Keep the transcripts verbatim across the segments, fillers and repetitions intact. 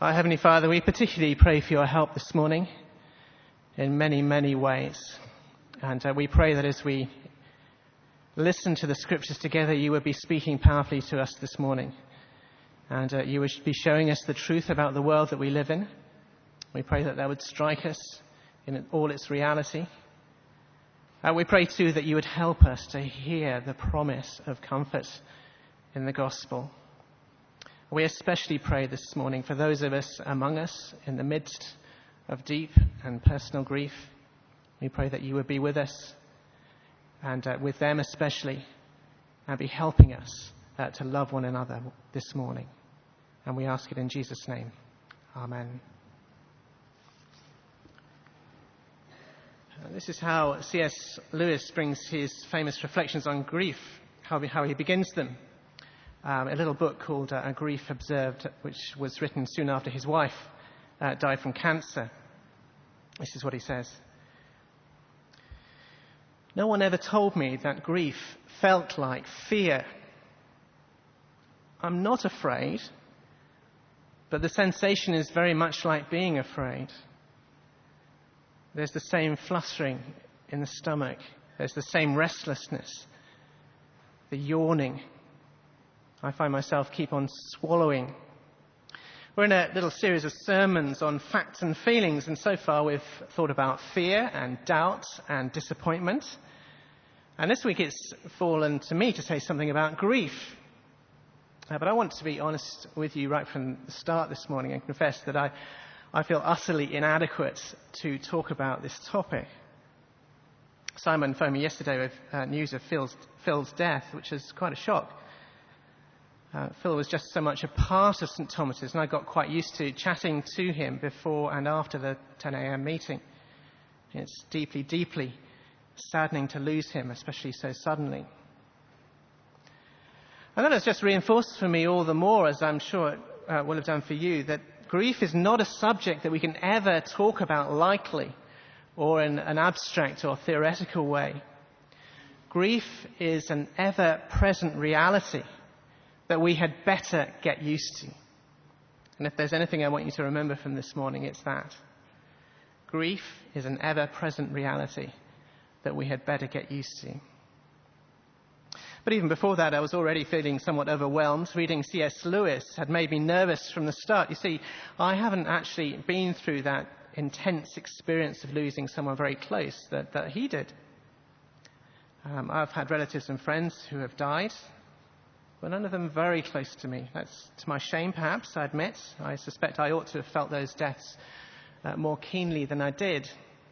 Our Heavenly Father, we particularly pray for your help this morning in many, many ways. And uh, we pray that as we listen to the scriptures together, you would be speaking powerfully to us this morning. And uh, you would be showing us the truth about the world that we live in. We pray that that would strike us in all its reality. Uh, we pray too that you would help us to hear the promise of comfort in the gospel. We especially pray this morning for those of us among us in the midst of deep and personal grief. We pray that you would be with us and uh, with them especially, and be helping us uh, to love one another this morning. And we ask it in Jesus' name. Amen. Uh, this is how C S Lewis brings his famous reflections on grief, how, we, how he begins them. Um, a little book called uh, A Grief Observed, which was written soon after his wife uh, died from cancer. This is what he says. No one ever told me that grief felt like fear. I'm not afraid, but the sensation is very much like being afraid. There's the same fluttering in the stomach. There's the same restlessness, the yawning. I find myself keep on swallowing. We're in a little series of sermons on facts and feelings, and so far we've thought about fear and doubt and disappointment. And this week it's fallen to me to say something about grief. Uh, but I want to be honest with you right from the start this morning and confess that I, I feel utterly inadequate to talk about this topic. Simon phoned me yesterday with uh, news of Phil's, Phil's death, which is quite a shock. Uh, Phil was just so much a part of St Thomas's, and I got quite used to chatting to him before and after the ten a.m. meeting. It's deeply, deeply saddening to lose him, especially so suddenly. And that has just reinforced for me all the more, as I'm sure it uh, will have done for you, that grief is not a subject that we can ever talk about lightly or in an abstract or theoretical way. Grief is an ever-present reality that we had better get used to. And if there's anything I want you to remember from this morning, it's that. Grief is an ever-present reality that we had better get used to. But even before that, I was already feeling somewhat overwhelmed. Reading C S Lewis had made me nervous from the start. You see, I haven't actually been through that intense experience of losing someone very close that, that he did. Um, I've had relatives and friends who have died, but none of them very close to me. That's to my shame, perhaps, I admit. I suspect I ought to have felt those deaths uh, more keenly than I did.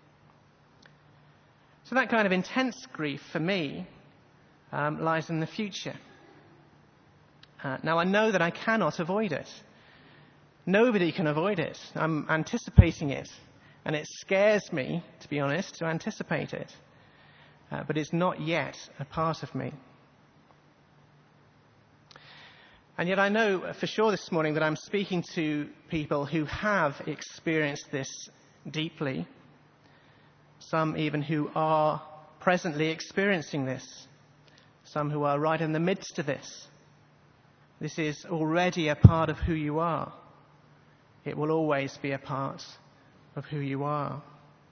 So that kind of intense grief for me um, lies in the future. Uh, now, I know that I cannot avoid it. Nobody can avoid it. I'm anticipating it. And it scares me, to be honest, to anticipate it. Uh, but it's not yet a part of me. And yet I know for sure this morning that I'm speaking to people who have experienced this deeply, some even who are presently experiencing this, some who are right in the midst of this. This is already a part of who you are. It will always be a part of who you are.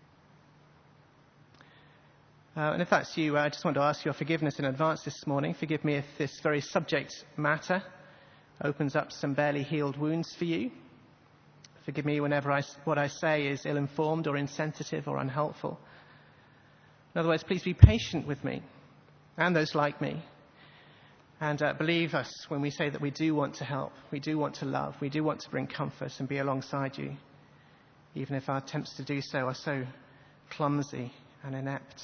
Uh, and if that's you, I just want to ask your forgiveness in advance this morning. Forgive me if this very subject matter opens up some barely healed wounds for you. Forgive me whenever I, what I say is ill-informed or insensitive or unhelpful. In other words, please be patient with me and those like me. And uh, believe us when we say that we do want to help, we do want to love, we do want to bring comfort and be alongside you, even if our attempts to do so are so clumsy and inept.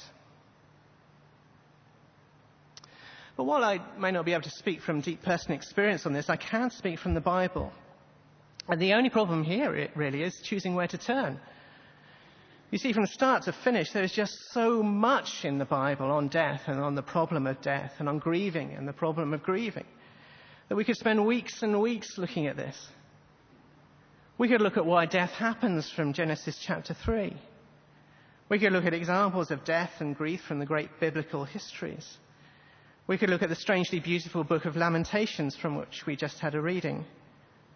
But while I may not be able to speak from deep personal experience on this, I can speak from the Bible. And the only problem here really is choosing where to turn. You see, from start to finish, there is just so much in the Bible on death and on the problem of death and on grieving and the problem of grieving that we could spend weeks and weeks looking at this. We could look at why death happens from Genesis chapter three. We could look at examples of death and grief from the great biblical histories. We could look at the strangely beautiful book of Lamentations from which we just had a reading.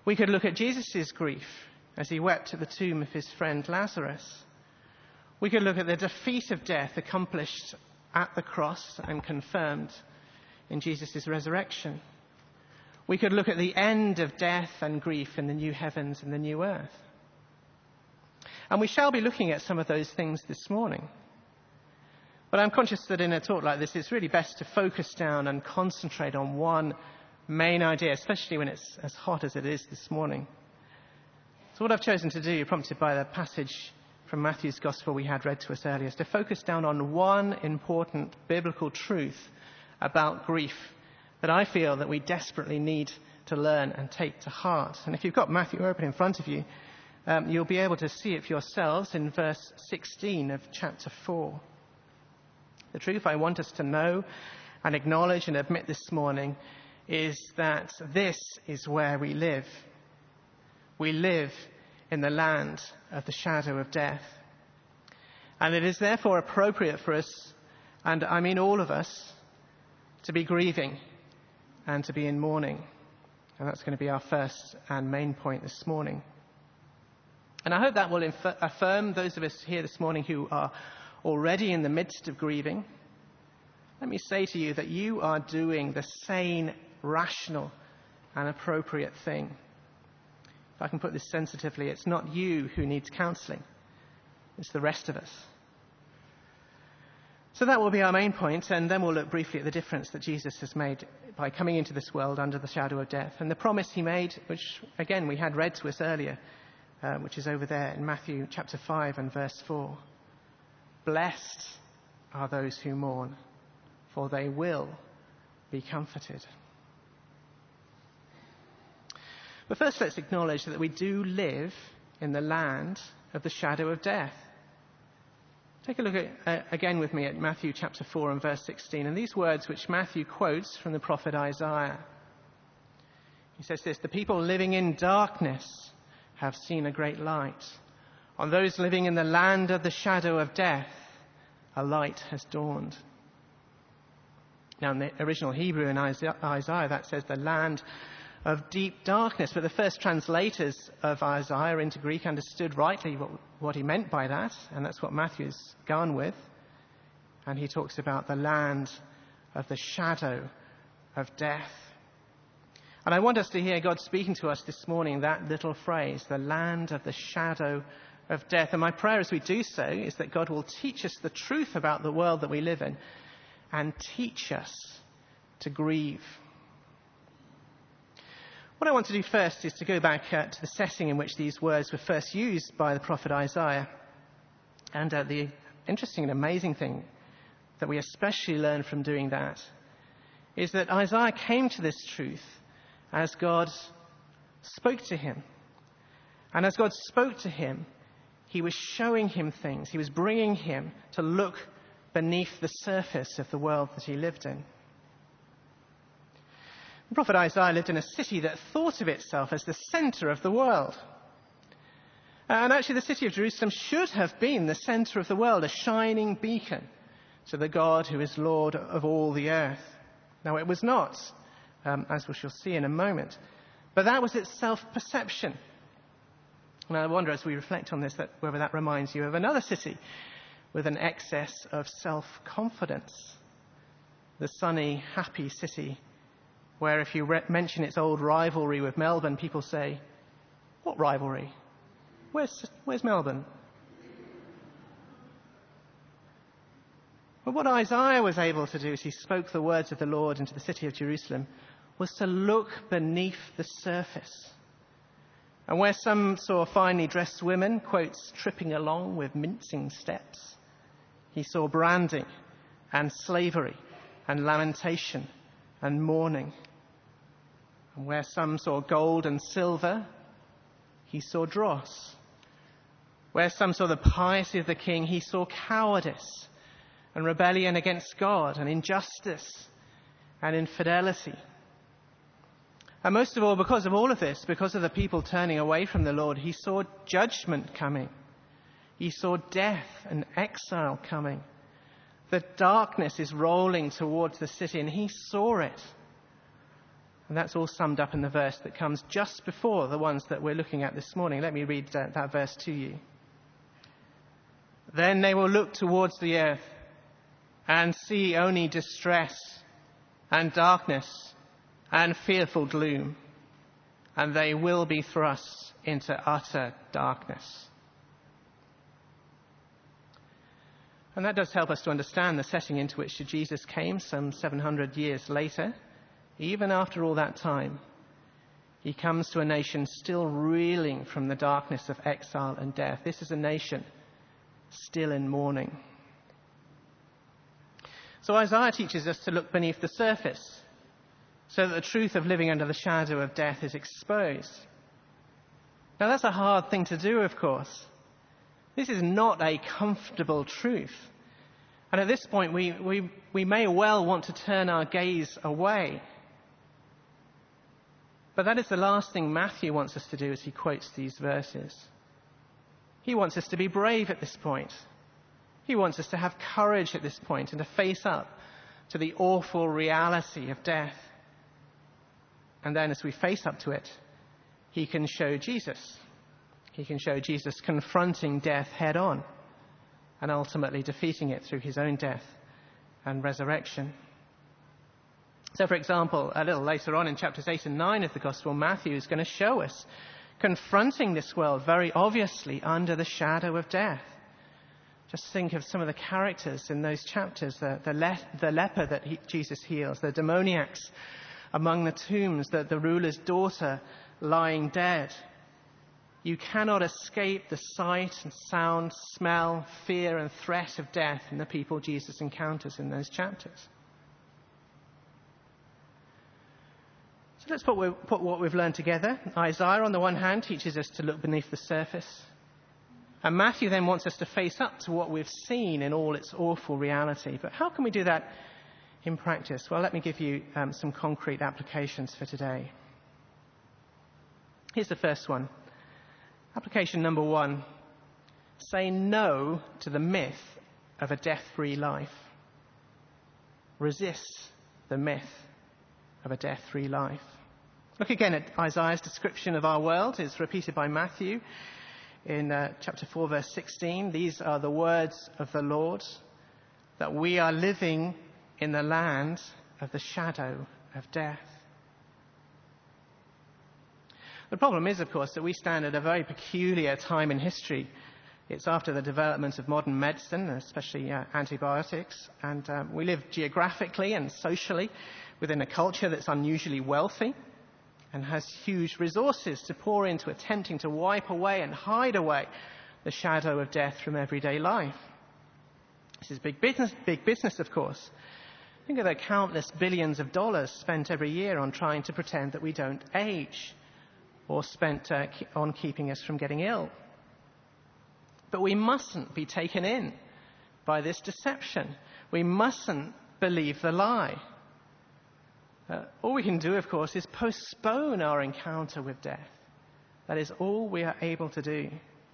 We could look at Jesus' grief as he wept at the tomb of his friend Lazarus. We could look at the defeat of death accomplished at the cross and confirmed in Jesus' resurrection. We could look at the end of death and grief in the new heavens and the new earth. And we shall be looking at some of those things this morning. But I'm conscious that in a talk like this, it's really best to focus down and concentrate on one main idea, especially when it's as hot as it is this morning. So what I've chosen to do, prompted by the passage from Matthew's Gospel we had read to us earlier, is to focus down on one important biblical truth about grief that I feel that we desperately need to learn and take to heart. And if you've got Matthew open in front of you, um, you'll be able to see it for yourselves in verse sixteen of chapter four. The truth I want us to know and acknowledge and admit this morning is that this is where we live. We live in the land of the shadow of death. And it is therefore appropriate for us, and I mean all of us, to be grieving and to be in mourning. And that's going to be our first and main point this morning. And I hope that will inf- affirm those of us here this morning who are already in the midst of grieving. Let me say to you that you are doing the sane, rational and appropriate thing. If I can put this sensitively, it's not you who needs counselling. It's the rest of us. So that will be our main point, and then we'll look briefly at the difference that Jesus has made by coming into this world under the shadow of death, and the promise he made, which, again, we had read to us earlier, uh, which is over there in Matthew chapter five and verse four. Blessed are those who mourn, for they will be comforted. But first, let's acknowledge that we do live in the land of the shadow of death. Take a look at, uh, again with me at Matthew chapter four and verse sixteen, and these words which Matthew quotes from the prophet Isaiah. He says this: "The people living in darkness have seen a great light. On those living in the land of the shadow of death, a light has dawned." Now, in the original Hebrew in Isaiah, that says the land of deep darkness. But the first translators of Isaiah into Greek understood rightly what, what he meant by that, and that's what Matthew's gone with. And he talks about the land of the shadow of death. And I want us to hear God speaking to us this morning, that little phrase, the land of the shadow of death. And my prayer as we do so is that God will teach us the truth about the world that we live in and teach us to grieve. What I want to do first is to go back uh, to the setting in which these words were first used by the prophet Isaiah. And uh, the interesting and amazing thing that we especially learn from doing that is that Isaiah came to this truth as God spoke to him. And as God spoke to him, he was showing him things. He was bringing him to look beneath the surface of the world that he lived in. The prophet Isaiah lived in a city that thought of itself as the centre of the world. And actually the city of Jerusalem should have been the centre of the world, a shining beacon to the God who is Lord of all the earth. Now it was not, um, as we shall see in a moment, but that was its self-perception. And I wonder as we reflect on this that whether that reminds you of another city with an excess of self-confidence. The sunny, happy city where if you re- mention its old rivalry with Melbourne, people say, "What rivalry? Where's, where's Melbourne?" But what Isaiah was able to do as he spoke the words of the Lord into the city of Jerusalem was to look beneath the surface. And where some saw finely dressed women, quotes, tripping along with mincing steps, he saw branding and slavery and lamentation and mourning. And where some saw gold and silver, he saw dross. Where some saw the piety of the king, he saw cowardice and rebellion against God and injustice and infidelity. And most of all, because of all of this, because of the people turning away from the Lord, he saw judgment coming. He saw death and exile coming. The darkness is rolling towards the city, and he saw it. And that's all summed up in the verse that comes just before the ones that we're looking at this morning. Let me read that, that verse to you. Then they will look towards the earth and see only distress and darkness and fearful gloom, and they will be thrust into utter darkness. And that does help us to understand the setting into which Jesus came some seven hundred years later. Even after all that time, he comes to a nation still reeling from the darkness of exile and death. This is a nation still in mourning. So Isaiah teaches us to look beneath the surface so that the truth of living under the shadow of death is exposed. Now that's a hard thing to do, of course. This is not a comfortable truth. And at this point, we, we, we may well want to turn our gaze away. But that is the last thing Matthew wants us to do as he quotes these verses. He wants us to be brave at this point. He wants us to have courage at this point and to face up to the awful reality of death. And then as we face up to it, he can show Jesus. He can show Jesus confronting death head on and ultimately defeating it through his own death and resurrection. So, for example, a little later on in chapters eight and nine of the Gospel, Matthew is going to show us confronting this world very obviously under the shadow of death. Just think of some of the characters in those chapters, the, the, le- the leper that he, Jesus heals, the demoniacs among the tombs, the, the ruler's daughter lying dead. You cannot escape the sight and sound, smell, fear and threat of death in the people Jesus encounters in those chapters. So let's put, put what we've learned together. Isaiah, on the one hand, teaches us to look beneath the surface. And Matthew then wants us to face up to what we've seen in all its awful reality. But how can we do that in practice? Well, let me give you um, some concrete applications for today. Here's the first one. Application number one. Say no to the myth of a death-free life. Resist the myth of a death-free life. Look again at Isaiah's description of our world. It's repeated by Matthew in uh, chapter four, verse sixteen. These are the words of the Lord, that we are living in the land of the shadow of death. The problem is, of course, that we stand at a very peculiar time in history. It's after the development of modern medicine, especially uh, antibiotics, and um, we live geographically and socially within a culture that's unusually wealthy and has huge resources to pour into attempting to wipe away and hide away the shadow of death from everyday life. This is big business, big business, of course. Think of the countless billions of dollars spent every year on trying to pretend that we don't age, or spent uh, on keeping us from getting ill. But we mustn't be taken in by this deception. We mustn't believe the lie. Uh, all we can do, of course, is postpone our encounter with death. That is all we are able to do.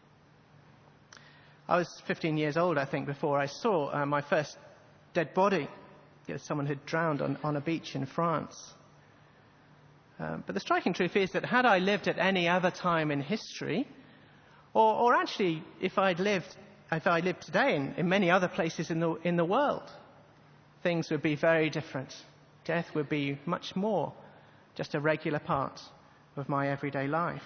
I was fifteen years old, I think, before I saw uh, my first dead body. You know, someone had drowned on, on a beach in France. Um, but the striking truth is that had I lived at any other time in history, or, or actually if I'd lived, if I lived today in, in many other places in the in the world, things would be very different. Death would be much more just a regular part of my everyday life.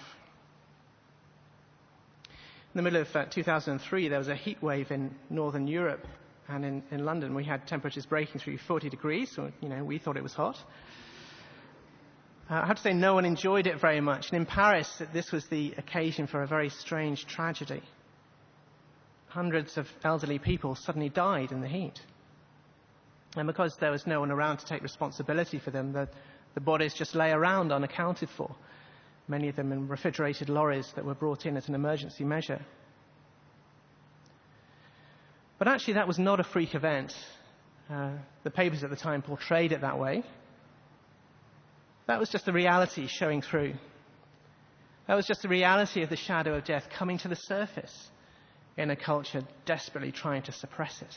In the middle of uh, two thousand three, there was a heat wave in northern Europe, and in, in London we had temperatures breaking through forty degrees, so you know we thought it was hot. Uh, I have to say no one enjoyed it very much, and in Paris this was the occasion for a very strange tragedy. Hundreds of elderly people suddenly died in the heat. And because there was no one around to take responsibility for them, the, the bodies just lay around unaccounted for, many of them in refrigerated lorries that were brought in as an emergency measure. But actually that was not a freak event. Uh, the papers at the time portrayed it that way. That was just the reality showing through. That was just the reality of the shadow of death coming to the surface in a culture desperately trying to suppress it.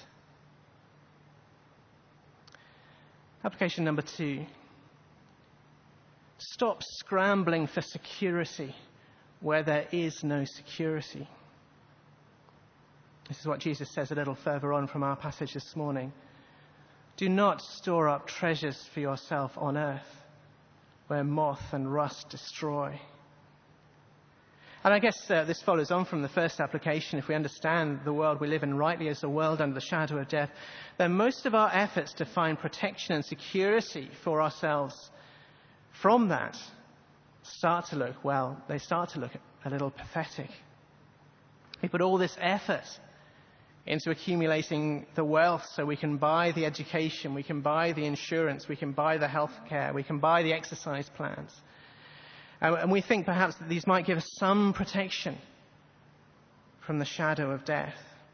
Application number two. Stop scrambling for security where there is no security. This is what Jesus says a little further on from our passage this morning. Do not store up treasures for yourself on earth, where moth and rust destroy. And I guess uh, this follows on from the first application. If we understand the world we live in rightly as a world under the shadow of death, then most of our efforts to find protection and security for ourselves from that start to look, well, they start to look a little pathetic. We put all this effort into accumulating the wealth so we can buy the education, we can buy the insurance, we can buy the health care, we can buy the exercise plans. And we think perhaps that these might give us some protection from the shadow of death.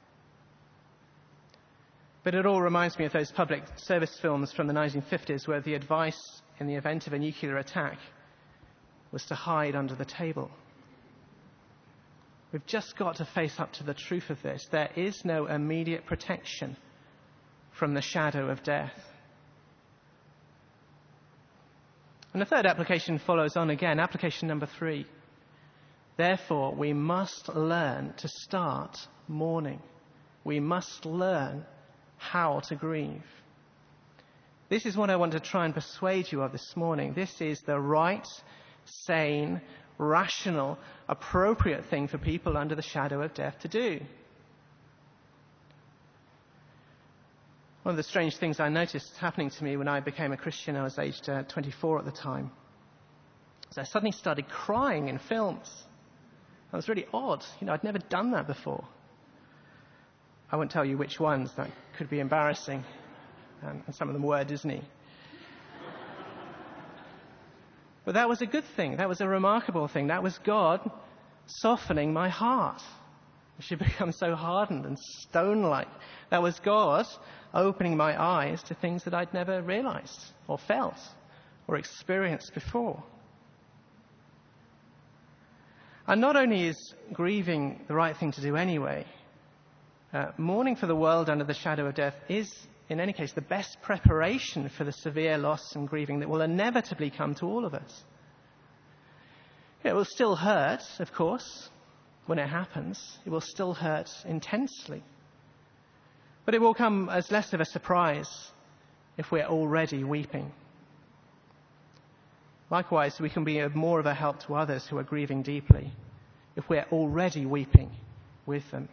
But it all reminds me of those public service films from the nineteen fifties where the advice in the event of a nuclear attack was to hide under the table. We've just got to face up to the truth of this. There is no immediate protection from the shadow of death. And the third application follows on again, application number three. Therefore, we must learn to start mourning. We must learn how to grieve. This is what I want to try and persuade you of this morning. This is the right, sane, rational, appropriate thing for people under the shadow of death to do. One of the strange things I noticed happening to me when I became a Christian, I was aged uh, twenty-four at the time, is I suddenly started crying in films. That was really odd. You know, I'd never done that before. I won't tell you which ones. That could be embarrassing. Um, and some of them were Disney. But that was a good thing. That was a remarkable thing. That was God softening my heart, which had become so hardened and stone-like. That was God opening my eyes to things that I'd never realized or felt or experienced before. And not only is grieving the right thing to do anyway, uh, mourning for the world under the shadow of death is, in any case, the best preparation for the severe loss and grieving that will inevitably come to all of us. It will still hurt, of course, when it happens. It will still hurt intensely. But it will come as less of a surprise if we're already weeping. Likewise, we can be of more of a help to others who are grieving deeply if we're already weeping with them.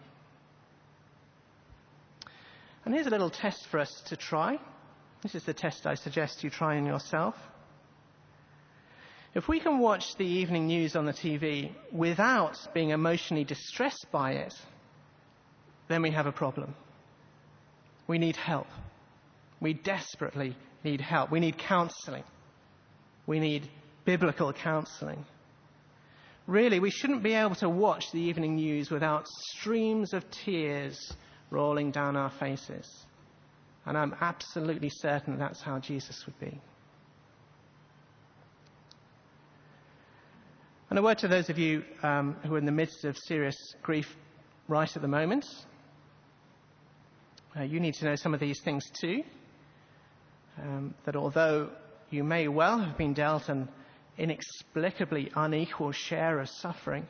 And here's a little test for us to try. This is the test I suggest you try on yourself. If we can watch the evening news on the T V without being emotionally distressed by it, then we have a problem. We need help. We desperately need help. We need counseling. We need biblical counseling. Really, we shouldn't be able to watch the evening news without streams of tears rolling down our faces. And I'm absolutely certain that's how Jesus would be. And a word to those of you um, who are in the midst of serious grief right at the moment. Uh, you need to know some of these things too. Um, that although you may well have been dealt an inexplicably unequal share of suffering,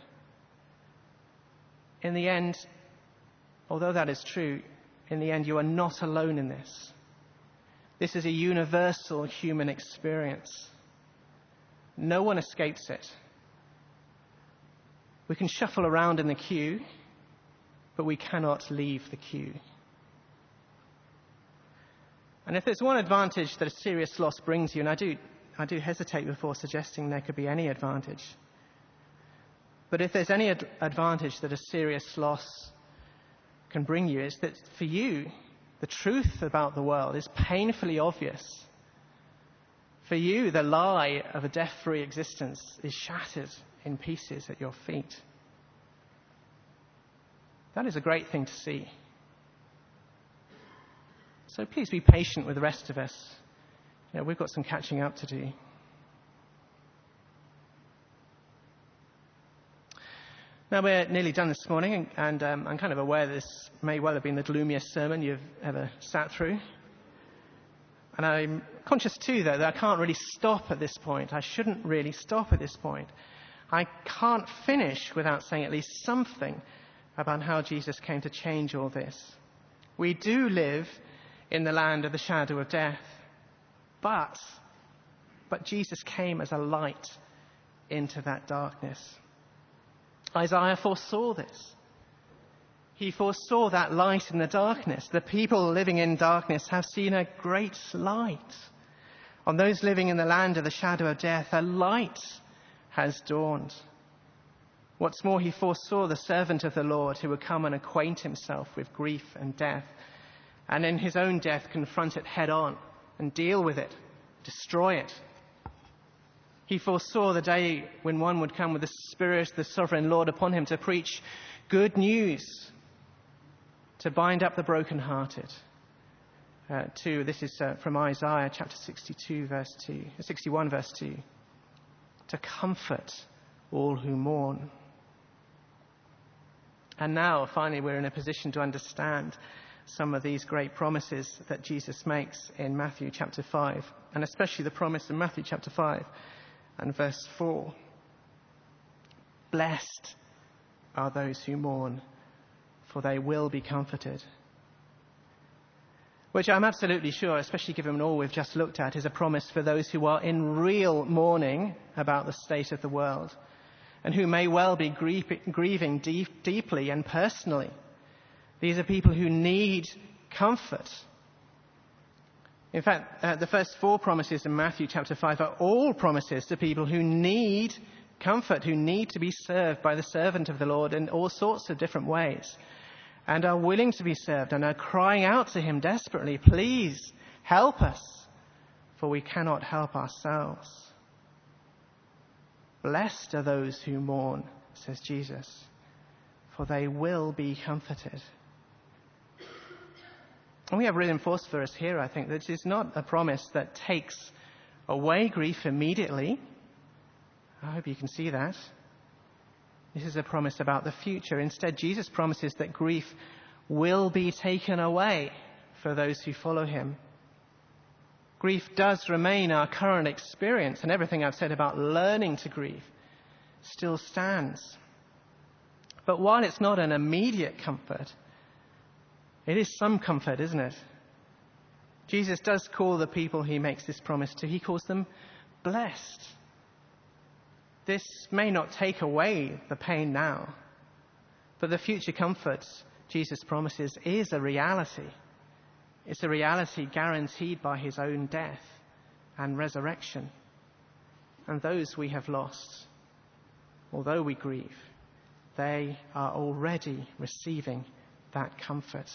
in the end, although that is true, in the end you are not alone in this. This is a universal human experience. No one escapes it. We can shuffle around in the queue, but we cannot leave the queue. And if there's one advantage that a serious loss brings you, and I do, I do hesitate before suggesting there could be any advantage, but if there's any ad- advantage that a serious loss can bring you, is that for you, the truth about the world is painfully obvious. For you, the lie of a death-free existence is shattered in pieces at your feet. That is a great thing to see. So please be patient with the rest of us. You know, we've got some catching up to do. Now, we're nearly done this morning, and um, I'm kind of aware this may well have been the gloomiest sermon you've ever sat through. And I'm conscious too, though, that I can't really stop at this point. I shouldn't really stop at this point. I can't finish without saying at least something about how Jesus came to change all this. We do live in the land of the shadow of death, but, but Jesus came as a light into that darkness. Isaiah foresaw this. He foresaw that light in the darkness. The people living in darkness have seen a great light. On those living in the land of the shadow of death, a light has dawned. What's more, he foresaw the servant of the Lord who would come and acquaint himself with grief and death, and in his own death confront it head on and deal with it, destroy it. He foresaw the day when one would come with the Spirit of the sovereign Lord upon him to preach good news, to bind up the brokenhearted. Uh, to, this is uh, from Isaiah chapter sixty-two, verse two, sixty-one, verse two. To comfort all who mourn. And now, finally, we're in a position to understand some of these great promises that Jesus makes in Matthew chapter five, and especially the promise in Matthew chapter five and verse four. Blessed are those who mourn, for they will be comforted. Which I'm absolutely sure, especially given all we've just looked at, is a promise for those who are in real mourning about the state of the world, and who may well be grieving deep, deeply and personally. These are people who need comfort. In fact, uh, the first four promises in Matthew chapter five are all promises to people who need comfort, who need to be served by the servant of the Lord in all sorts of different ways, and are willing to be served and are crying out to him desperately, please help us, for we cannot help ourselves. Blessed are those who mourn, says Jesus, for they will be comforted. And we have reinforced for us here, I think, that it is not a promise that takes away grief immediately. I hope you can see that. This is a promise about the future. Instead, Jesus promises that grief will be taken away for those who follow him. Grief does remain our current experience, and everything I've said about learning to grieve still stands. But while it's not an immediate comfort, it is some comfort, isn't it? Jesus does call the people he makes this promise to, he calls them blessed. This may not take away the pain now, but the future comfort Jesus promises is a reality. It's a reality guaranteed by his own death and resurrection. And those we have lost, although we grieve, they are already receiving that comfort.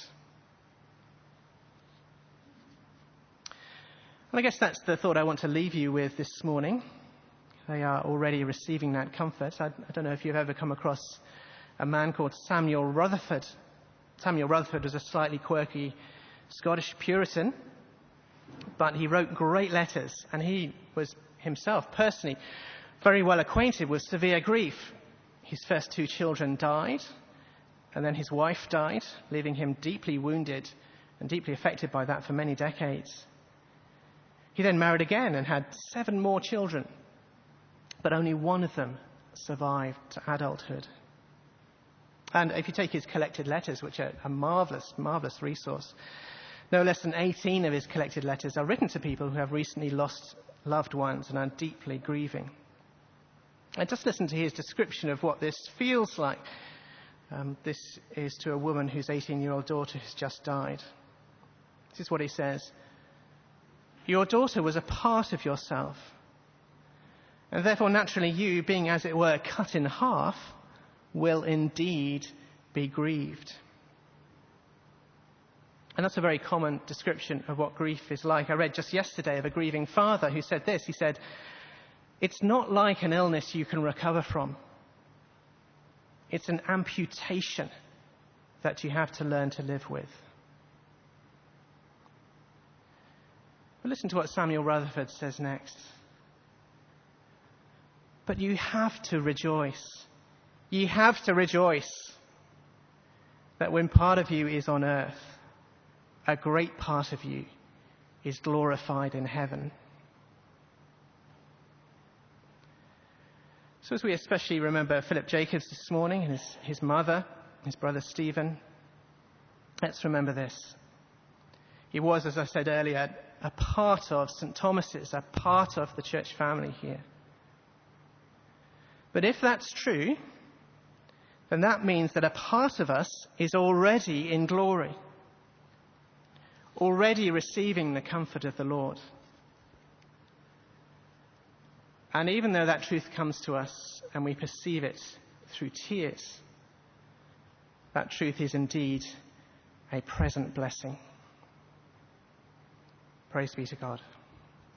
And I guess that's the thought I want to leave you with this morning. They are already receiving that comfort. I, I don't know if you've ever come across a man called Samuel Rutherford. Samuel Rutherford was a slightly quirky Scottish Puritan, but he wrote great letters, and he was himself personally very well acquainted with severe grief. His first two children died, and then his wife died, leaving him deeply wounded and deeply affected by that for many decades. He then married again and had seven more children, but only one of them survived to adulthood. And if you take his collected letters, which are a marvelous, marvelous resource, no less than eighteen of his collected letters are written to people who have recently lost loved ones and are deeply grieving. And just listen to his description of what this feels like. Um, this is to a woman whose eighteen-year-old daughter has just died. This is what he says. Your daughter was a part of yourself, and therefore naturally you, being as it were cut in half, will indeed be grieved. And that's a very common description of what grief is like. I read just yesterday of a grieving father who said this. He said, it's not like an illness you can recover from. It's an amputation that you have to learn to live with. But listen to what Samuel Rutherford says next. But you have to rejoice. You have to rejoice that when part of you is on earth, a great part of you is glorified in heaven. So as we especially remember Philip Jacobs this morning and his, his mother, his brother Stephen, let's remember this. He was, as I said earlier, a part of Saint Thomas's, a part of the church family here. But if that's true, then that means that a part of us is already in glory, already receiving the comfort of the Lord. And even though that truth comes to us and we perceive it through tears, that truth is indeed a present blessing. Praise be to God.